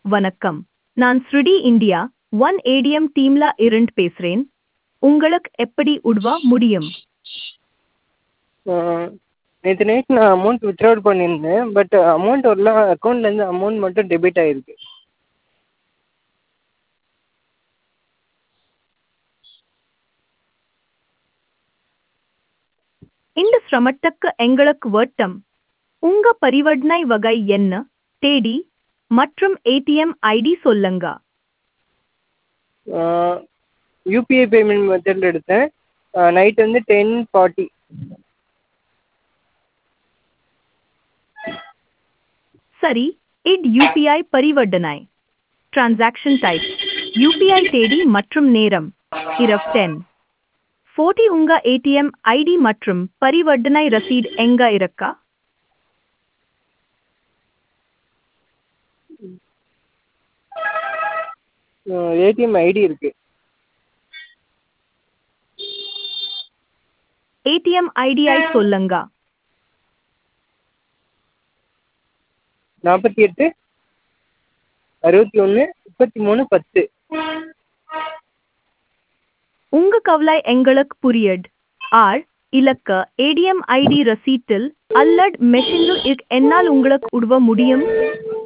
வணக்கம். நான் ஸ்ருடி India one ATM டீம்ல இருந்து பேசுறேன். உங்களுக்கு எப்படி உதவ முடியும்? நேற்று நைட் நான் அமௌண்ட் வித்ட்ராவல் பண்ணியிருந்தேன். பட் அமௌண்ட் வரல, அக்கௌண்ட்லேருந்து அமௌண்ட் மட்டும் டெபிட் ஆகிருக்கு. இந்த சிரமத்துக்கு எங்களுக்கு வருத்தம். உங்க பரிவர்த்தனை வகை என்ன, தேதி மற்றும் ஏடிஎம் ஐடி சொல்லுங்க. யூபிஐ பேமெண்ட் மெத்தடில் எடுத்தேன். நைட் வந்து 10:40. சரி, இது யூபிஐ பரிவர்த்தனை. டிரான்சாக்ஷன் டைப் யூபிஐ தேதி மற்றும் நேரம் இரவு 10:40. உங்க ஏடிஎம் ஐடி மற்றும் பரிவர்த்தனை ரசீது எங்க இருக்கா? ஏடிஎம் ஐடி இருக்குது. ஏடிஎம் ஐடியை சொல்லுங்க. 48 61 33 10. உங்க கவலை எங்களுக்கு புரியுது. ஆர் இலக்க ஏடிஎம் ஐடி ரசீட்டில் அல்லது மெஷினில் என்னால் உங்களுக்கு உதவ முடியும்.